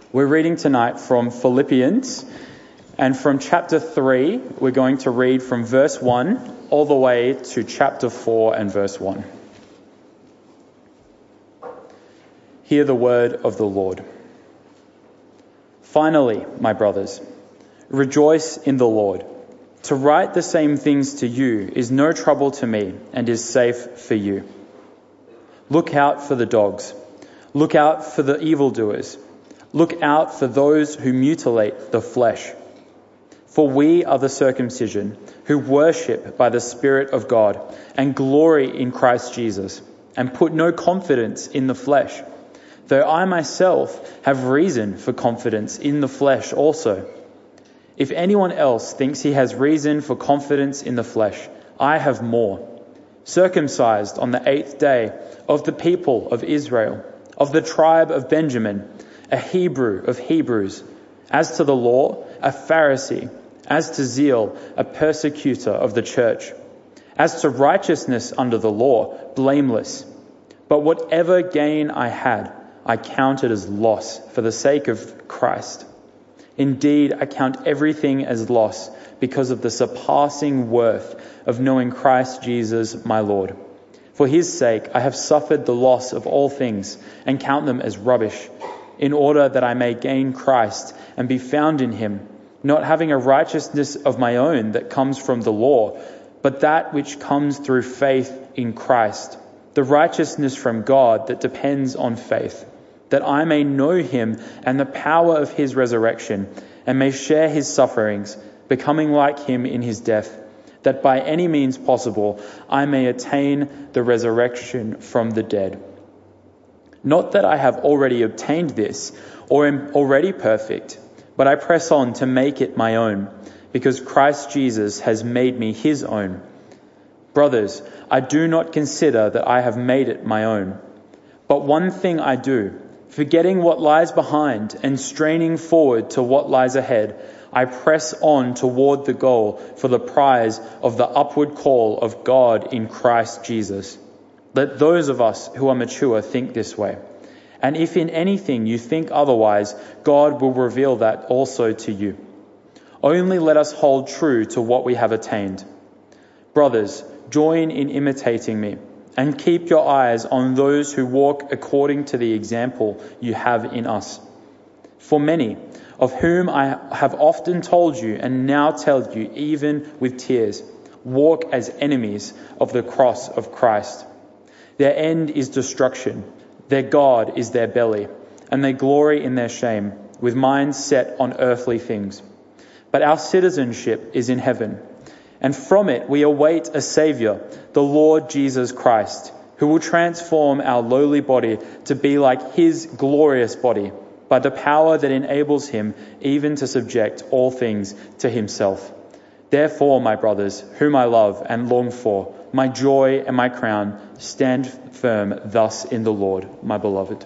We're reading tonight from Philippians, and from chapter 3, we're going to read from verse 1 all the way to chapter 4 and verse 1. Hear the word of the Lord. Finally, my brothers, rejoice in the Lord. To write the same things to you is no trouble to me and is safe for you. Look out for the dogs. Look out for the evildoers. Look out for those who mutilate the flesh. For we are the circumcision who worship by the Spirit of God and glory in Christ Jesus and put no confidence in the flesh, though I myself have reason for confidence in the flesh also. If anyone else thinks he has reason for confidence in the flesh, I have more. Circumcised on the 8th day, of the people of Israel, of the tribe of Benjamin, a Hebrew of Hebrews, as to the law, a Pharisee, as to zeal, a persecutor of the church, as to righteousness under the law, blameless. But whatever gain I had, I counted as loss for the sake of Christ. Indeed, I count everything as loss because of the surpassing worth of knowing Christ Jesus my Lord. For his sake I have suffered the loss of all things and count them as rubbish, in order that I may gain Christ and be found in him, not having a righteousness of my own that comes from the law, but that which comes through faith in Christ, the righteousness from God that depends on faith, that I may know him and the power of his resurrection, and may share his sufferings, becoming like him in his death, that by any means possible I may attain the resurrection from the dead. Not that I have already obtained this, or am already perfect, but I press on to make it my own, because Christ Jesus has made me his own. Brothers, I do not consider that I have made it my own. But one thing I do, forgetting what lies behind and straining forward to what lies ahead, I press on toward the goal for the prize of the upward call of God in Christ Jesus. Let those of us who are mature think this way. And if in anything you think otherwise, God will reveal that also to you. Only let us hold true to what we have attained. Brothers, join in imitating me, and keep your eyes on those who walk according to the example you have in us. For many, of whom I have often told you and now tell you even with tears, walk as enemies of the cross of Christ. Their end is destruction, their God is their belly, and they glory in their shame, with minds set on earthly things. But our citizenship is in heaven, and from it we await a Saviour, the Lord Jesus Christ, who will transform our lowly body to be like his glorious body, by the power that enables him even to subject all things to himself. Therefore, my brothers, whom I love and long for, my joy and my crown, stand firm thus in the Lord, my beloved.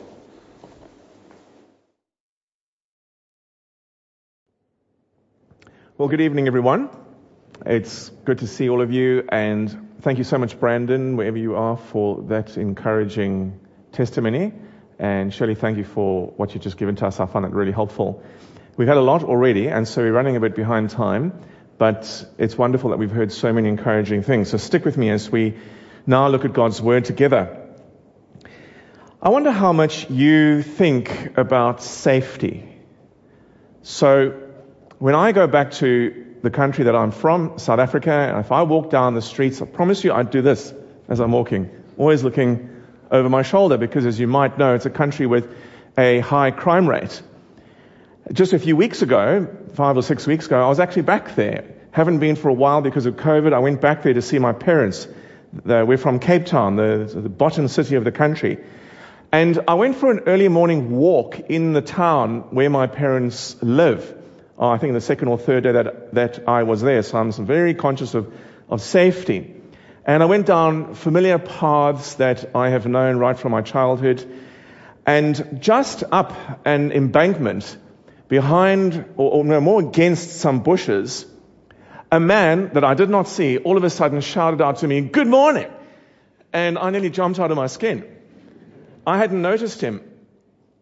Well, good evening, everyone. It's good to see all of you, and thank you so much, Brandon, wherever you are, for that encouraging testimony. And Shirley, thank you for what you've just given to us. I find it really helpful. We've had a lot already, and so we're running a bit behind time, but it's wonderful that we've heard so many encouraging things. So stick with me as we now look at God's Word together. I wonder how much you think about safety. So when I go back to the country that I'm from, South Africa, and if I walk down the streets, I promise you I'd do this as I'm walking, always looking over my shoulder, because as you might know, it's a country with a high crime rate. Just a few weeks ago, 5 or 6 weeks ago, I was actually back there. Haven't been for a while because of COVID. I went back there to see my parents. We're from Cape Town, the bottom city of the country. And I went for an early morning walk in the town where my parents live. I think the second or third day that I was there, so I'm very conscious of safety. And I went down familiar paths that I have known right from my childhood. And just up an embankment, behind, or no, more against some bushes, a man that I did not see all of a sudden shouted out to me, "Good morning!" And I nearly jumped out of my skin. I hadn't noticed him.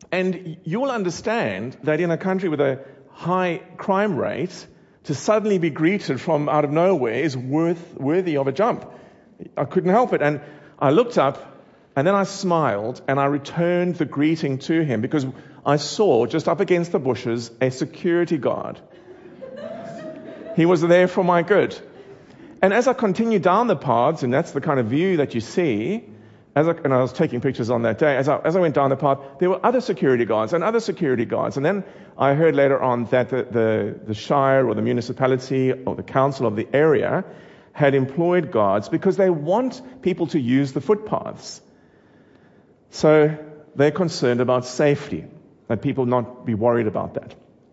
And you'll understand that in a country with a high crime rate, to suddenly be greeted from out of nowhere is worthy of a jump. I couldn't help it. And I looked up, and then I smiled, and I returned the greeting to him because I saw just up against the bushes a security guard. He was there for my good. And as I continued down the paths, and that's the kind of view that you see, and I was taking pictures on that day, as I went down the path, there were other security guards and other security guards. And then I heard later on that the shire or the municipality or the council of the area had employed guards because they want people to use the footpaths. So they're concerned about safety, that people not be worried about that.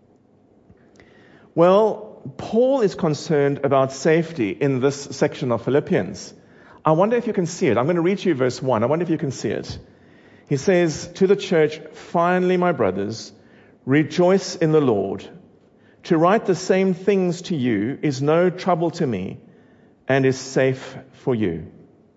Well, Paul is concerned about safety in this section of Philippians. I wonder if you can see it. I'm going to read you verse 1. I wonder if you can see it. He says to the church, "Finally, my brothers, rejoice in the Lord. To write the same things to you is no trouble to me and is safe for you."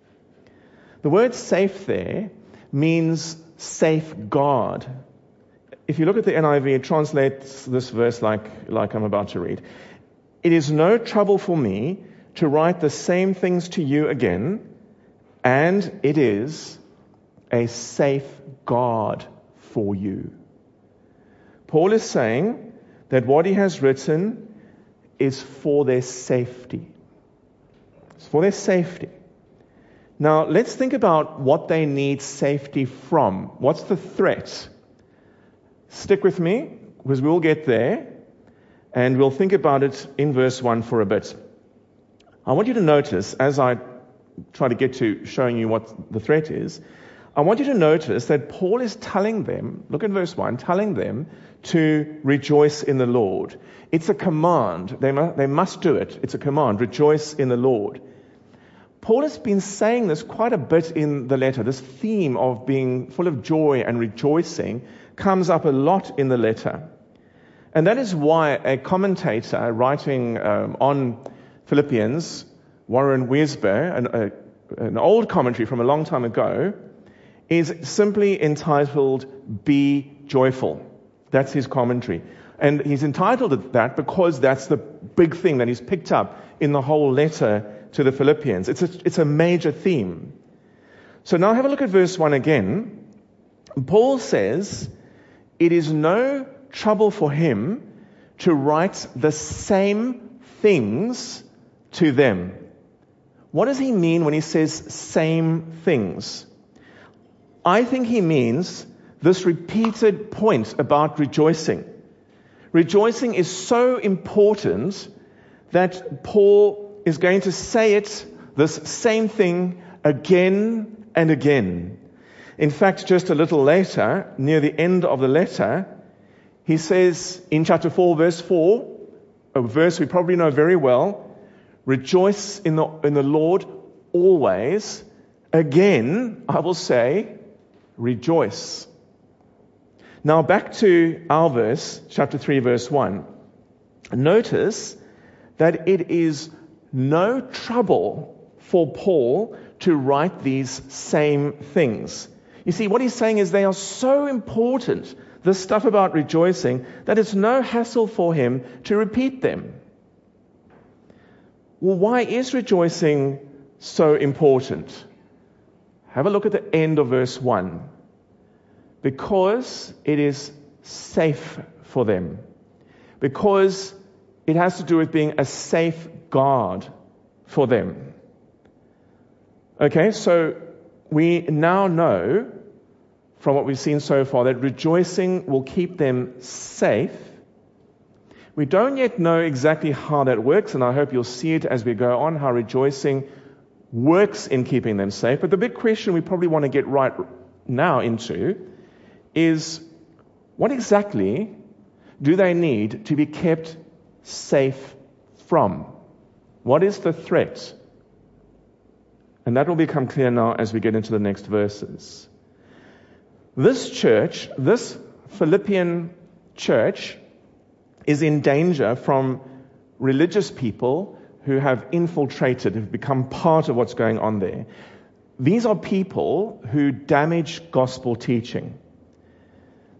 The word safe there means safeguard. If you look at the NIV, it translates this verse like I'm about to read. "It is no trouble for me to write the same things to you again, and it is a safeguard for you." Paul is saying that what he has written is for their safety. It's for their safety. Now, let's think about what they need safety from. What's the threat? Stick with me, because we'll get there, and we'll think about it in verse 1 for a bit. I want you to notice, as I try to get to showing you what the threat is, I want you to notice that Paul is telling them, look at verse 1, telling them to rejoice in the Lord. It's a command. They must do it. It's a command. Rejoice in the Lord. Paul has been saying this quite a bit in the letter. This theme of being full of joy and rejoicing comes up a lot in the letter. And that is why a commentator writing on Philippians, Warren Wiersbe, an old commentary from a long time ago, is simply entitled "Be Joyful." That's his commentary. And he's entitled it that because that's the big thing that he's picked up in the whole letter to the Philippians. It's a major theme. So now have a look at verse 1 again. Paul says, "It is no trouble for him to write the same things to them." What does he mean when he says same things? I think he means this repeated point about rejoicing. Rejoicing is so important that Paul is going to say it, this same thing, again and again. In fact, just a little later, near the end of the letter, he says in chapter 4, verse 4, a verse we probably know very well, "Rejoice in the Lord always. Again, I will say, rejoice." Now back to our verse, chapter 3, verse 1. Notice that it is no trouble for Paul to write these same things. You see, what he's saying is they are so important, this stuff about rejoicing, that it's no hassle for him to repeat them. Well, why is rejoicing so important? Have a look at the end of verse 1. Because it is safe for them. Because it has to do with being a safeguard for them. Okay, so we now know from what we've seen so far that rejoicing will keep them safe. We don't yet know exactly how that works, and I hope you'll see it as we go on, how rejoicing works in keeping them safe. But the big question we probably want to get right now into is, what exactly do they need to be kept safe from? What is the threat? And that will become clear now as we get into the next verses. This church, this Philippian church, is in danger from religious people who have infiltrated, have become part of what's going on there. These are people who damage gospel teaching.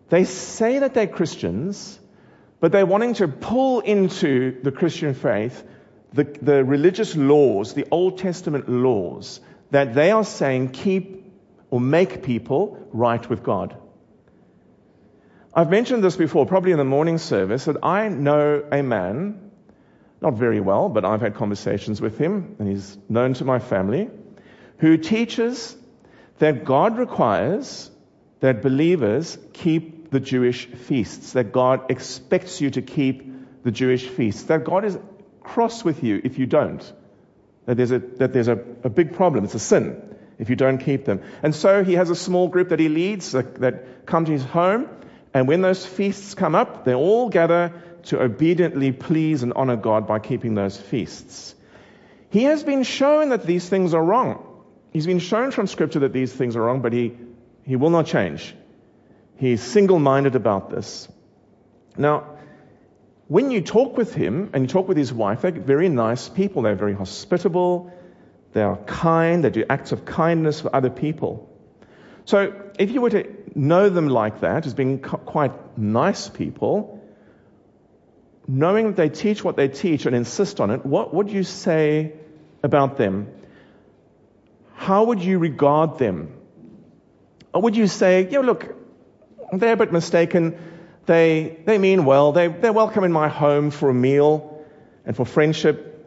They say that they're Christians, but they're wanting to pull into the Christian faith the religious laws, the Old Testament laws, that they are saying keep or make people right with God. I've mentioned this before, probably in the morning service, that I know a man, not very well, but I've had conversations with him, and he's known to my family, who teaches that God requires that believers keep the Jewish feasts, that God expects you to keep the Jewish feasts, that God is cross with you if you don't, that there's a big problem, it's a sin if you don't keep them. And so he has a small group that he leads that come to his home, and when those feasts come up, they all gather to obediently please and honor God by keeping those feasts. He has been shown that these things are wrong. He's been shown from Scripture that these things are wrong, but he will not change. He's single-minded about this. Now, when you talk with him and you talk with his wife, they're very nice people. They're very hospitable. They are kind. They do acts of kindness for other people. So if you were to know them like that, as being quite nice people, knowing that they teach what they teach and insist on it, what would you say about them? How would you regard them? Or would you say, yeah, look, they're a bit mistaken. They mean well. They're welcome in my home for a meal and for friendship.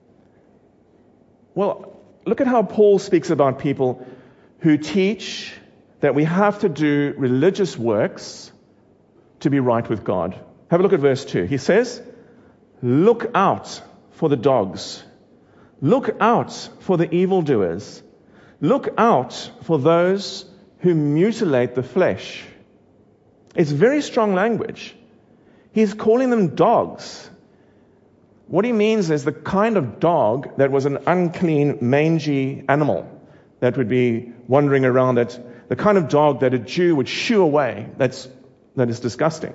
Well, look at how Paul speaks about people who teach that we have to do religious works to be right with God. Have a look at verse 2. He says, look out for the dogs. Look out for the evildoers. Look out for those who mutilate the flesh. It's very strong language. He's calling them dogs. What he means is the kind of dog that was an unclean, mangy animal that would be wandering around, the kind of dog that a Jew would shoo away. That is disgusting.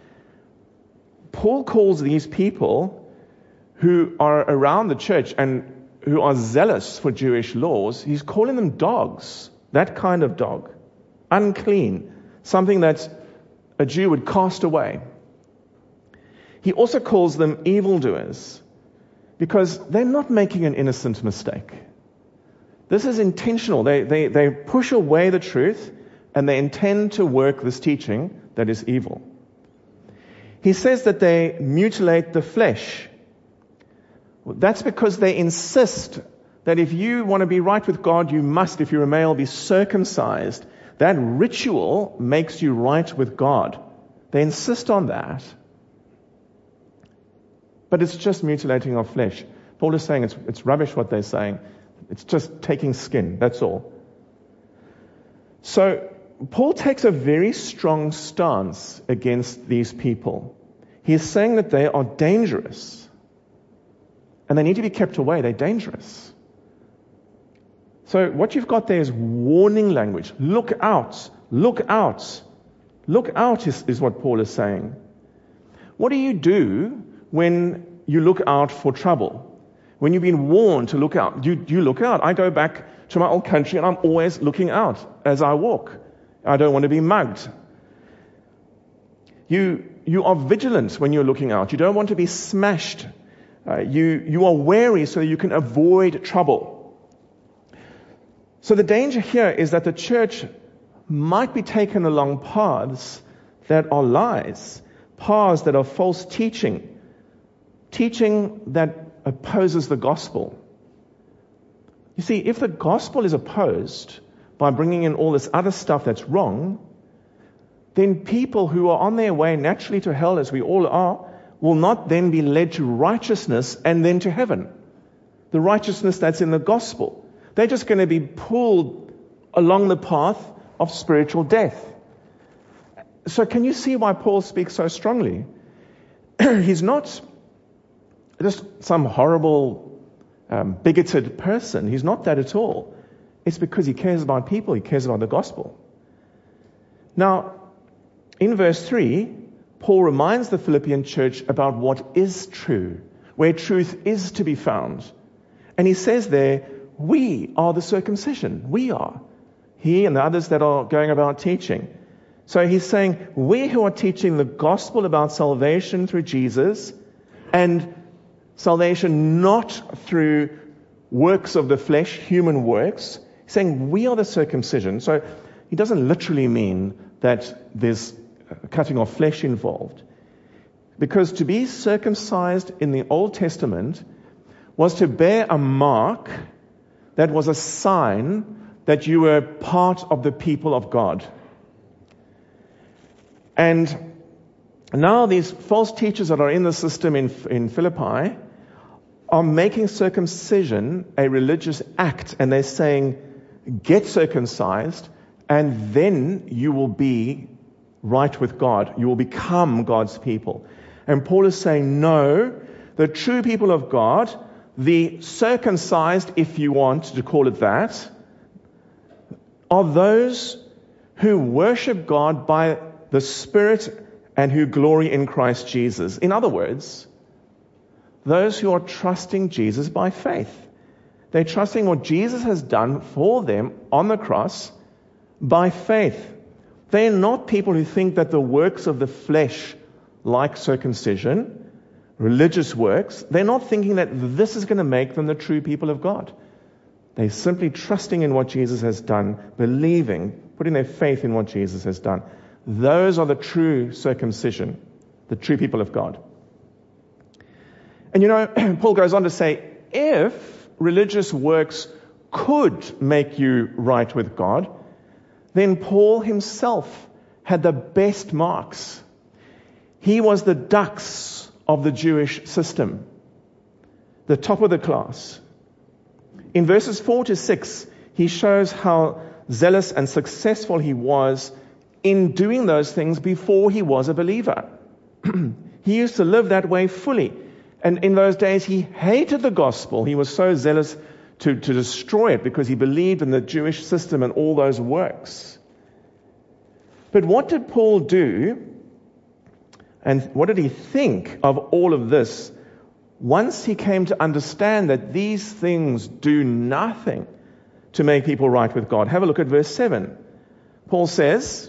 Paul calls these people who are around the church and who are zealous for Jewish laws, he's calling them dogs. That kind of dog. Unclean. Something that a Jew would cast away. He also calls them evildoers because they're not making an innocent mistake. This is intentional. They push away the truth and they intend to work this teaching that is evil. He says that they mutilate the flesh. That's because they insist that if you want to be right with God, you must, if you're a male, be circumcised. That ritual makes you right with God. They insist on that. But it's just mutilating our flesh. Paul is saying it's rubbish what they're saying. It's just taking skin, that's all. So Paul takes a very strong stance against these people. He is saying that they are dangerous. And they need to be kept away. They're dangerous. So what you've got there is warning language. Look out. Look out. Look out is what Paul is saying. What do you do when you look out for trouble? When you've been warned to look out, you look out. I go back to my old country and I'm always looking out as I walk. I don't want to be mugged. You are vigilant when you're looking out. You don't want to be smashed. You are wary so you can avoid trouble. So the danger here is that the church might be taken along paths that are lies, paths that are false teaching that opposes the gospel. You see, if the gospel is opposed by bringing in all this other stuff that's wrong, then people who are on their way naturally to hell, as we all are, will not then be led to righteousness and then to heaven. The righteousness that's in the gospel. They're just going to be pulled along the path of spiritual death. So can you see why Paul speaks so strongly? He's not just some horrible, bigoted person. He's not that at all. It's because he cares about people. He cares about the gospel. Now, in verse 3, Paul reminds the Philippian church about what is true, where truth is to be found. And he says there, we are the circumcision. We are. He and the others that are going about teaching. So he's saying, we who are teaching the gospel about salvation through Jesus, and salvation not through works of the flesh, human works, he's saying we are the circumcision. So he doesn't literally mean that there's cutting off flesh involved. Because to be circumcised in the Old Testament was to bear a mark that was a sign that you were part of the people of God. And now these false teachers that are in the system in Philippi are making circumcision a religious act, and they're saying, get circumcised, and then you will be right with God. You will become God's people. And Paul is saying, no, the true people of God, the circumcised, if you want to call it that, are those who worship God by the Spirit and who glory in Christ Jesus. In other words, those who are trusting Jesus by faith. They're trusting what Jesus has done for them on the cross by faith. They're not people who think that the works of the flesh, like circumcision, religious works, they're not thinking that this is going to make them the true people of God. They're simply trusting in what Jesus has done, believing, putting their faith in what Jesus has done. Those are the true circumcision, the true people of God. And Paul goes on to say, if religious works could make you right with God, then Paul himself had the best marks. He was the dux of the Jewish system, the top of the class. In verses 4 to 6, he shows how zealous and successful he was in doing those things before he was a believer. He used to live that way fully. And in those days, he hated the gospel. He was so zealous to destroy it because he believed in the Jewish system and all those works. But what did Paul do? And what did he think of all of this once he came to understand that these things do nothing to make people right with God? Have a look at verse 7. Paul says,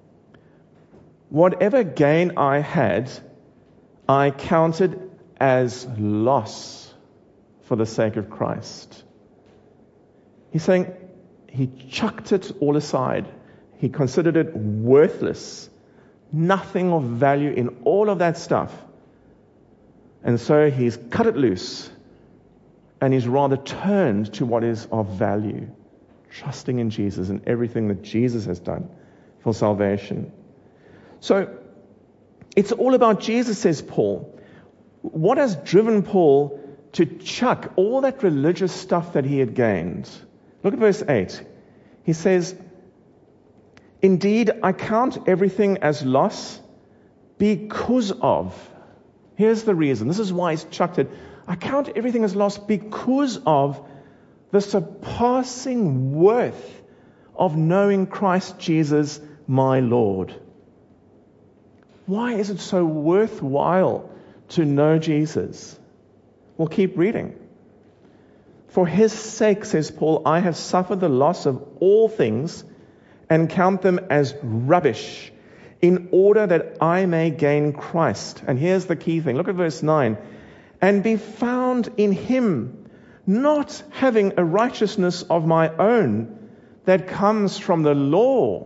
whatever gain I had, I counted as loss for the sake of Christ. He's saying he chucked it all aside. He considered it worthless. Nothing of value in all of that stuff. And so he's cut it loose. And he's rather turned to what is of value. Trusting in Jesus and everything that Jesus has done for salvation. So, it's all about Jesus, says Paul. What has driven Paul to chuck all that religious stuff that he had gained? Look at verse 8. He says, indeed, I count everything as loss because of. Here's the reason. This is why he's chucked it. I count everything as loss because of the surpassing worth of knowing Christ Jesus, my Lord. Why is it so worthwhile to know Jesus? Well, keep reading. For his sake, says Paul, I have suffered the loss of all things and count them as rubbish in order that I may gain Christ. And here's the key thing. Look at verse 9. And be found in him, not having a righteousness of my own that comes from the law,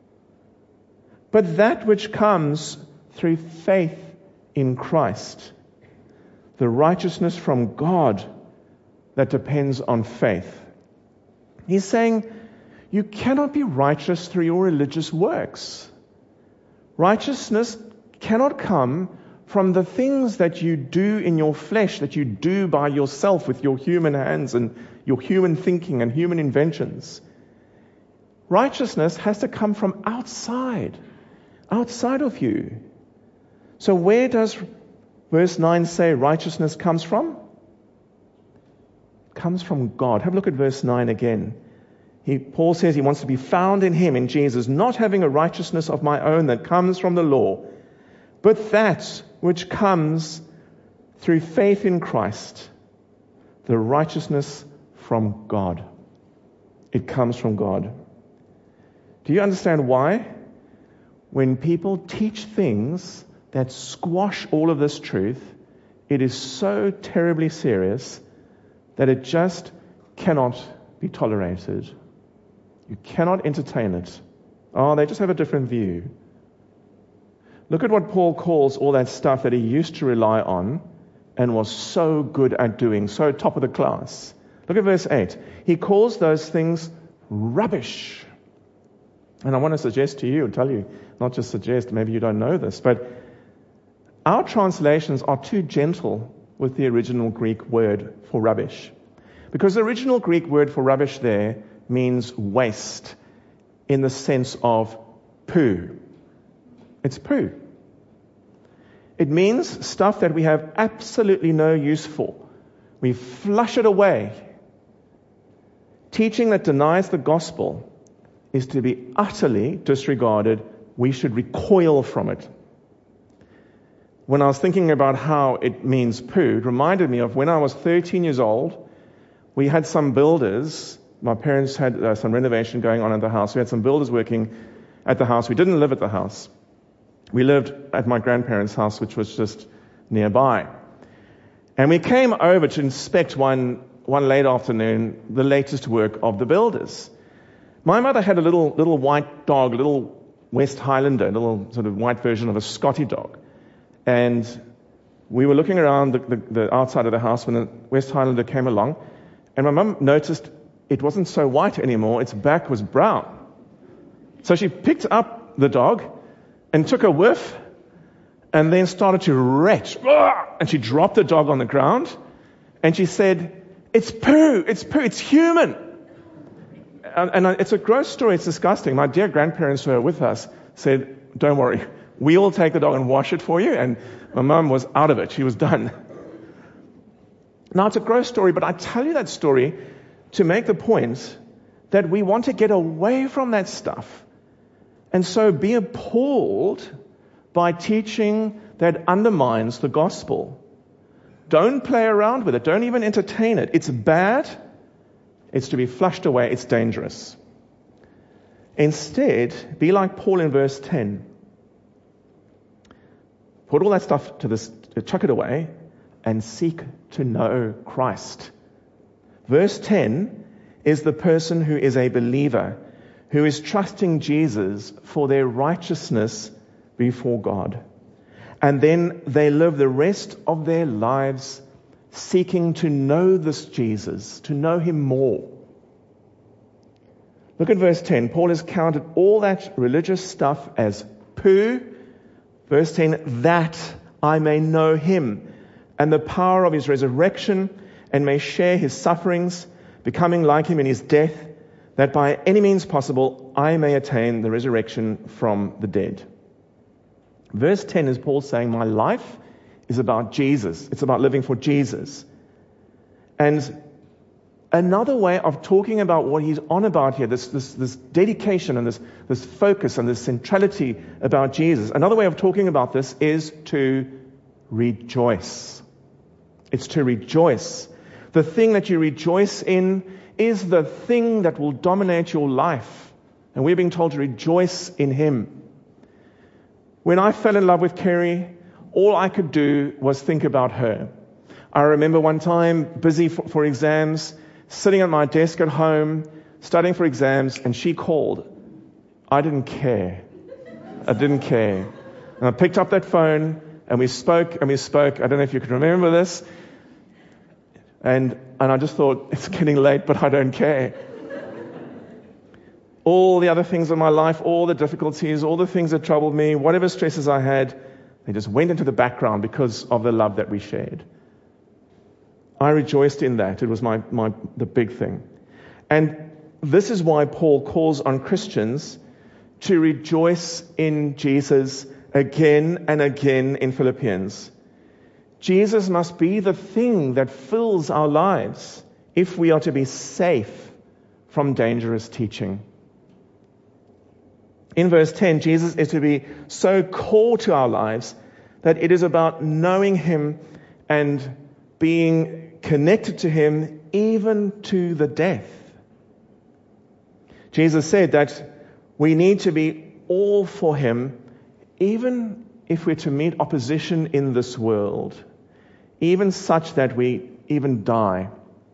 but that which comes through faith in Christ. The righteousness from God that depends on faith. He's saying, you cannot be righteous through your religious works. Righteousness cannot come from the things that you do in your flesh, that you do by yourself with your human hands and your human thinking and human inventions. Righteousness has to come from outside of you. So where does verse 9 say righteousness comes from? It comes from God. Have a look at verse 9 again. Paul says he wants to be found in him, in Jesus, not having a righteousness of my own that comes from the law, but that which comes through faith in Christ, the righteousness from God. It comes from God. Do you understand why? when people teach things that squash all of this truth, it is so terribly serious that it just cannot be tolerated. You cannot entertain it. Oh, they just have a different view. Look at what Paul calls all that stuff that he used to rely on and was so good at doing, so top of the class. Look at verse 8. He calls those things rubbish. And I want to suggest to you, and tell you, not just suggest, maybe you don't know this, but our translations are too gentle with the original Greek word for rubbish. Because the original Greek word for rubbish there means waste in the sense of poo. It's poo. It means stuff that we have absolutely no use for. We flush it away. Teaching that denies the gospel is to be utterly disregarded. We should recoil from it. When I was thinking about how it means poo, it reminded me of when I was 13 years old. We had some builders. My parents had some renovation going on at the house. We had some builders working at the house. We didn't live at the house. We lived at my grandparents' house, which was just nearby. And we came over to inspect one late afternoon, the latest work of the builders. My mother had a little white dog, a little West Highlander, a little sort of white version of a Scotty dog. And we were looking around the outside of the house when the West Highlander came along. And my mum noticed it wasn't so white anymore. Its back was brown. So she picked up the dog and took a whiff and then started to retch. And she dropped the dog on the ground and she said, it's poo, it's human. And it's a gross story, it's disgusting. My dear grandparents who were with us said, don't worry, we'll take the dog and wash it for you. And my mum was out of it, she was done. Now it's a gross story, but I tell you that story to make the point that we want to get away from that stuff. And so be appalled by teaching that undermines the gospel. Don't play around with it. Don't even entertain it. It's bad. It's to be flushed away. It's dangerous. Instead, be like Paul in verse 10. Put all that stuff chuck it away and seek to know Christ. Verse 10 is the person who is a believer, who is trusting Jesus for their righteousness before God. And then they live the rest of their lives seeking to know this Jesus, to know him more. Look at verse 10. Paul has counted all that religious stuff as poo. Verse 10, that I may know him and the power of his resurrection and may share his sufferings, becoming like him in his death, that by any means possible I may attain the resurrection from the dead. Verse 10 is Paul saying, my life is about Jesus. It's about living for Jesus. And another way of talking about what he's on about here, this dedication and this focus and this centrality about Jesus, another way of talking about this is to rejoice. It's to rejoice. The thing that you rejoice in is the thing that will dominate your life. And we're being told to rejoice in him. When I fell in love with Kerry, all I could do was think about her. I remember one time, busy for exams, sitting at my desk at home, studying for exams, and she called. I didn't care. And I picked up that phone, and we spoke. I don't know if you can remember this. And I just thought, it's getting late, but I don't care. All the other things in my life, all the difficulties, all the things that troubled me, whatever stresses I had, they just went into the background because of the love that we shared. I rejoiced in that. It was the big thing. And this is why Paul calls on Christians to rejoice in Jesus again and again in Philippians. Jesus must be the thing that fills our lives if we are to be safe from dangerous teaching. In verse 10, Jesus is to be so core to our lives that it is about knowing him and being connected to him even to the death. Jesus said that we need to be all for him, even if we're to meet opposition in this world, even such that we even die.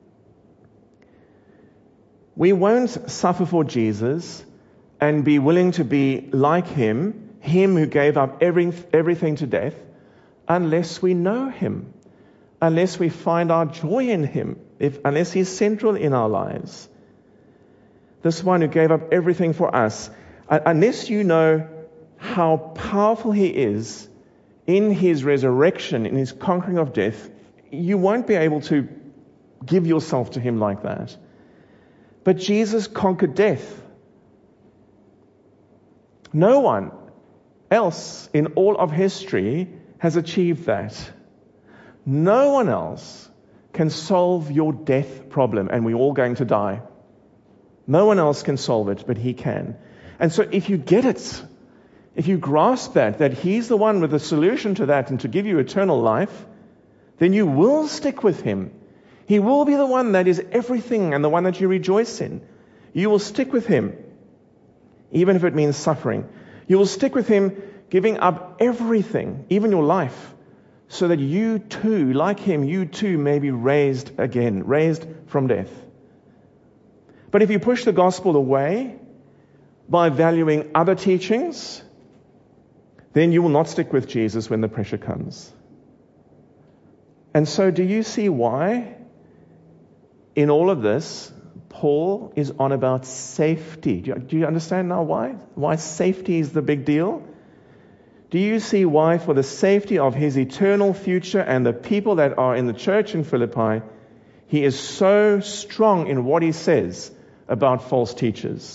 We won't suffer for Jesus and be willing to be like him who gave up everything to death, unless we know him, unless we find our joy in him, unless he's central in our lives. This one who gave up everything for us, unless you know how powerful he is in his resurrection, in his conquering of death, you won't be able to give yourself to him like that. But Jesus conquered death. No one else in all of history has achieved that. No one else can solve your death problem, and we're all going to die. No one else can solve it, but he can. And so if you get it, if you grasp that he's the one with the solution to that and to give you eternal life, then you will stick with him. He will be the one that is everything and the one that you rejoice in. You will stick with him, even if it means suffering. You will stick with him, giving up everything, even your life, so that you too, like him, you too may be raised again, raised from death. But if you push the gospel away by valuing other teachings, then you will not stick with Jesus when the pressure comes. And so do you see why in all of this, Paul is on about safety? Do you understand now why? Why safety is the big deal? Do you see why, for the safety of his eternal future and the people that are in the church in Philippi, he is so strong in what he says about false teachers?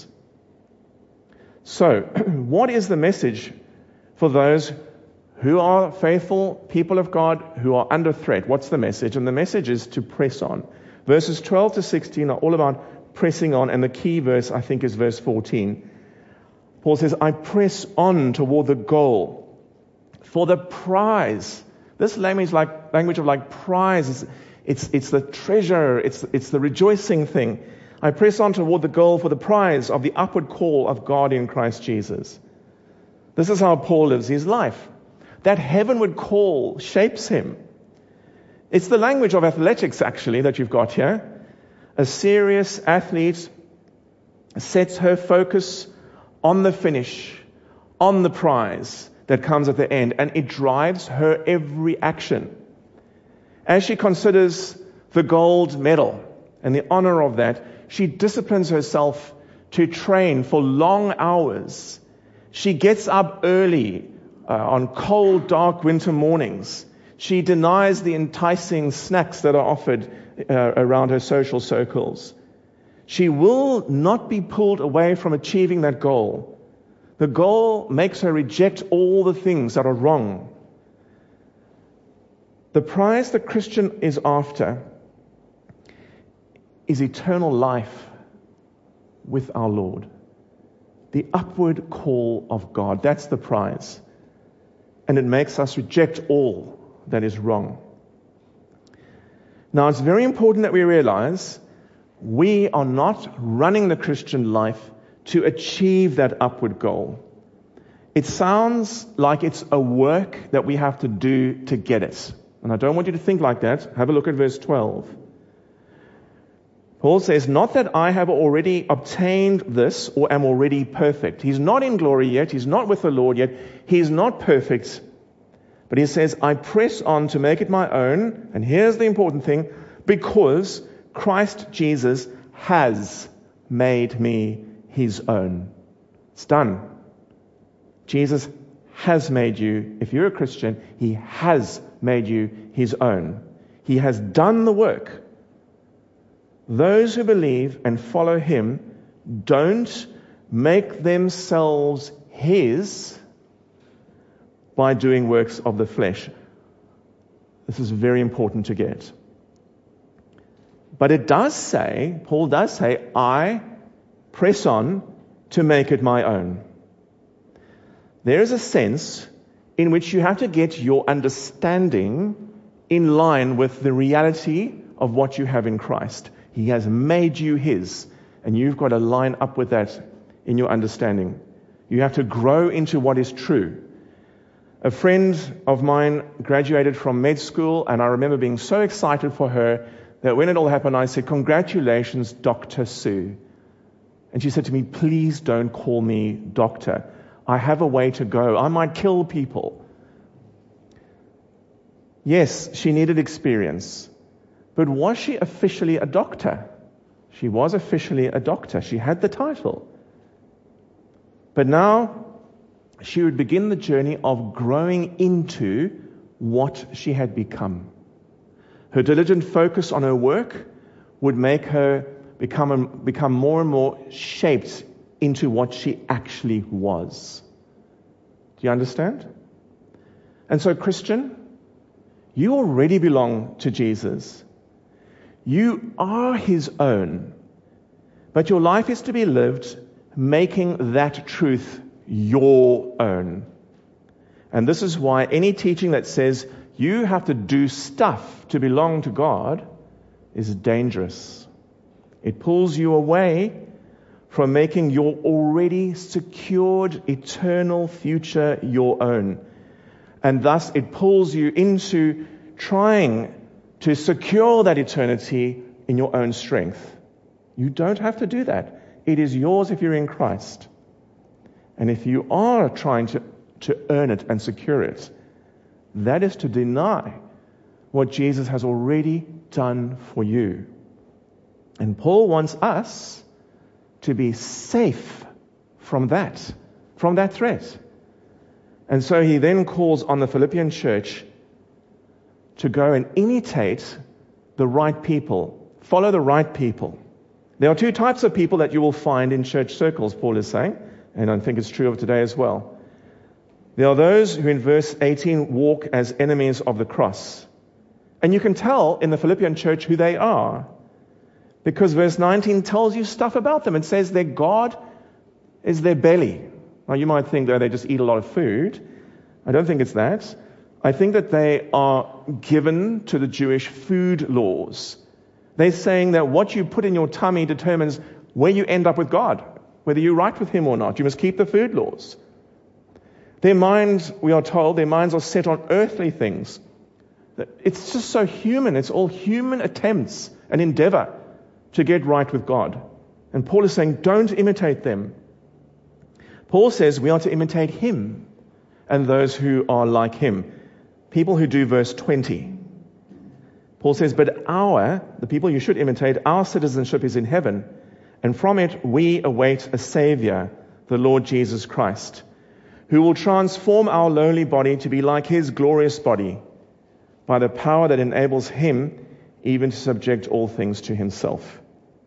So, what is the message for those who are faithful people of God who are under threat? What's the message? And the message is to press on. Verses 12 to 16 are all about pressing on, and the key verse, I think, is verse 14. Paul says, I press on toward the goal for the prize. This language of like prize, it's the treasure, it's the rejoicing thing. I press on toward the goal for the prize of the upward call of God in Christ Jesus. This is how Paul lives his life. That heavenward call shapes him. It's the language of athletics, actually, that you've got here. A serious athlete sets her focus on the finish, on the prize that comes at the end, and it drives her every action. As she considers the gold medal and the honor of that, she disciplines herself to train for long hours. She gets up early on cold, dark winter mornings. She denies the enticing snacks that are offered around her social circles. She will not be pulled away from achieving that goal. The goal makes her reject all the things that are wrong. The prize the Christian is after is eternal life with our Lord. The upward call of God. That's the prize. And it makes us reject all that is wrong. Now, it's very important that we realize we are not running the Christian life to achieve that upward goal. It sounds like it's a work that we have to do to get it. And I don't want you to think like that. Have a look at verse 12. Paul says, not that I have already obtained this or am already perfect. He's not in glory yet. He's not with the Lord yet. He's not perfect. But he says, I press on to make it my own. And here's the important thing, because Christ Jesus has made me his own. It's done. Jesus has made you, if you're a Christian, he has made you his own. He has done the work. Those who believe and follow him don't make themselves his by doing works of the flesh. This is very important to get. But it does say, Paul does say, I press on to make it my own. There is a sense in which you have to get your understanding in line with the reality of what you have in Christ. He has made you his, and you've got to line up with that in your understanding. You have to grow into what is true. A friend of mine graduated from med school, and I remember being so excited for her that when it all happened, I said, "Congratulations, Dr. Sue." And she said to me, "Please don't call me doctor. I have a way to go. I might kill people." Yes, she needed experience. But was she officially a doctor? She was officially a doctor. She had the title. But now she would begin the journey of growing into what she had become. Her diligent focus on her work would make her become more and more shaped into what she actually was. Do you understand? And so, Christian, you already belong to Jesus. You are His own. But your life is to be lived making that truth your own. And this is why any teaching that says you have to do stuff to belong to God is dangerous. It pulls you away from making your already secured eternal future your own. And thus it pulls you into trying to secure that eternity in your own strength. You don't have to do that. It is yours if you're in Christ. And if you are trying to earn it and secure it, that is to deny what Jesus has already done for you. And Paul wants us to be safe from that threat. And so he then calls on the Philippian church to go and imitate the right people, follow the right people. There are two types of people that you will find in church circles, Paul is saying, and I think it's true of today as well. There are those who in verse 18 walk as enemies of the cross. And you can tell in the Philippian church who they are, because verse 19 tells you stuff about them. It says their God is their belly. Now you might think that they just eat a lot of food. I don't think it's that. I think that they are given to the Jewish food laws. They're saying that what you put in your tummy determines where you end up with God, whether you're right with Him or not. You must keep the food laws. Their minds, we are told, their minds are set on earthly things. It's just so human. It's all human attempts and endeavor to get right with God. And Paul is saying, don't imitate them. Paul says we are to imitate Him and those who are like Him. People who do verse 20. Paul says, but the people you should imitate, our citizenship is in heaven, and from it we await a Savior, the Lord Jesus Christ, who will transform our lowly body to be like His glorious body by the power that enables Him even to subject all things to Himself.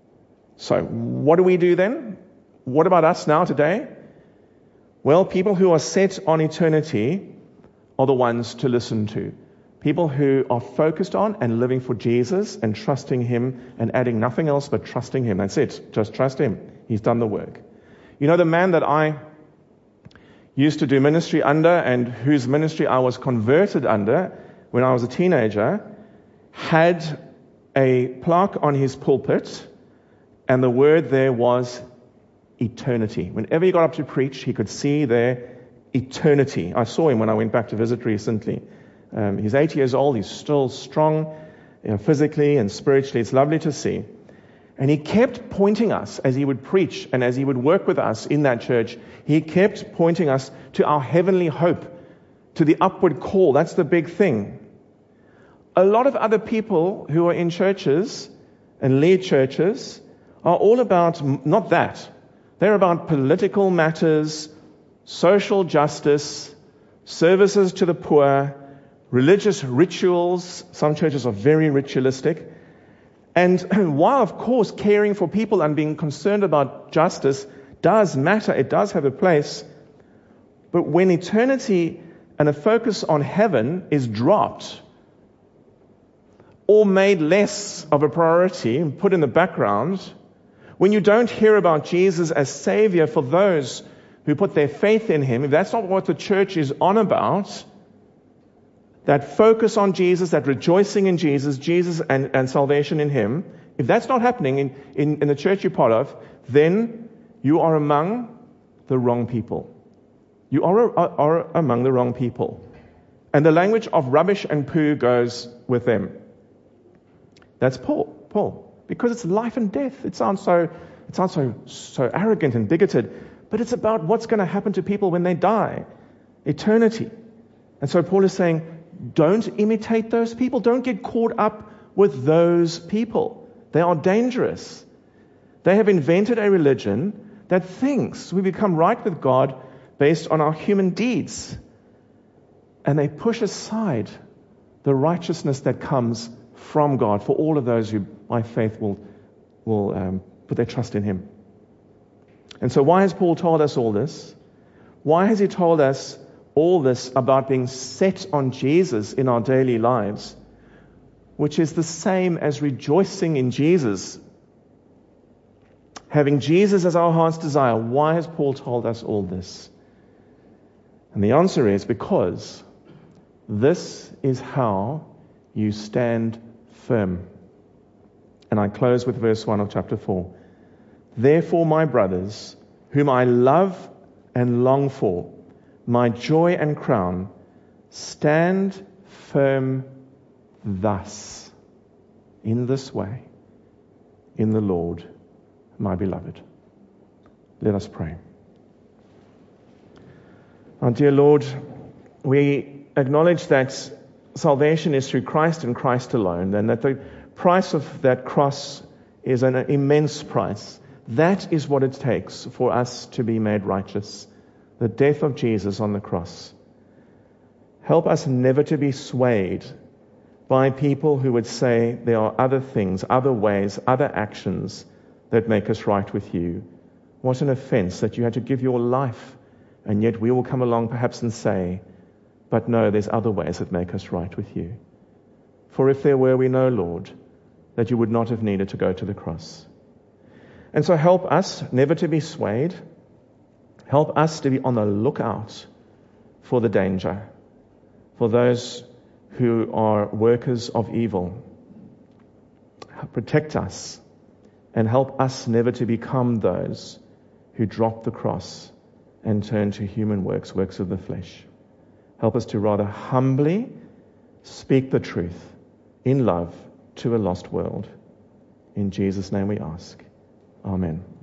So, what do we do then? What about us now today? Well, people who are set on eternity are the ones to listen to. People who are focused on and living for Jesus and trusting Him and adding nothing else but trusting Him. That's it. Just trust Him. He's done the work. You know, the man that I used to do ministry under and whose ministry I was converted under when I was a teenager had a plaque on his pulpit, and the word there was eternity. Whenever he got up to preach, he could see there eternity. I saw him when I went back to visit recently. He's 80 years old. He's still strong, physically and spiritually. It's lovely to see. And he kept pointing us as he would preach and as he would work with us in that church. He kept pointing us to our heavenly hope, to the upward call. That's the big thing. A lot of other people who are in churches and lead churches are all about not that. They're about political matters, social justice, services to the poor, religious rituals. Some churches are very ritualistic. And while, of course, caring for people and being concerned about justice does matter, it does have a place, but when eternity and a focus on heaven is dropped or made less of a priority and put in the background, when you don't hear about Jesus as Savior for those who put their faith in Him, if that's not what the church is on about, that focus on Jesus, that rejoicing in Jesus and salvation in Him, if that's not happening in the church you're part of, then you are among the wrong people. You are among the wrong people. And the language of rubbish and poo goes with them. That's Paul. Because it's life and death. It sounds so arrogant and bigoted. But it's about what's going to happen to people when they die. Eternity. And so Paul is saying, don't imitate those people. Don't get caught up with those people. They are dangerous. They have invented a religion that thinks we become right with God based on our human deeds. And they push aside the righteousness that comes from God for all of those who, by faith, will put their trust in Him. And so why has Paul told us all this? Why has he told us all this about being set on Jesus in our daily lives, which is the same as rejoicing in Jesus? Having Jesus as our heart's desire. Why has Paul told us all this? And the answer is because this is how you stand firm. And I close with verse 1 of chapter 4. Therefore, my brothers, whom I love and long for, my joy and crown, stand firm thus, in this way, in the Lord, my beloved. Let us pray. Our dear Lord, we acknowledge that salvation is through Christ and Christ alone, and that the price of that cross is an immense price. That is what it takes for us to be made righteous. The death of Jesus on the cross. Help us never to be swayed by people who would say there are other things, other ways, other actions that make us right with you. What an offense that you had to give your life, and yet we will come along perhaps and say, but no, there's other ways that make us right with you. For if there were, we know, Lord, that you would not have needed to go to the cross. And so help us never to be swayed. Help us to be on the lookout for the danger, for those who are workers of evil. Protect us and help us never to become those who drop the cross and turn to human works of the flesh. Help us to rather humbly speak the truth in love to a lost world. In Jesus' name we ask. Amen.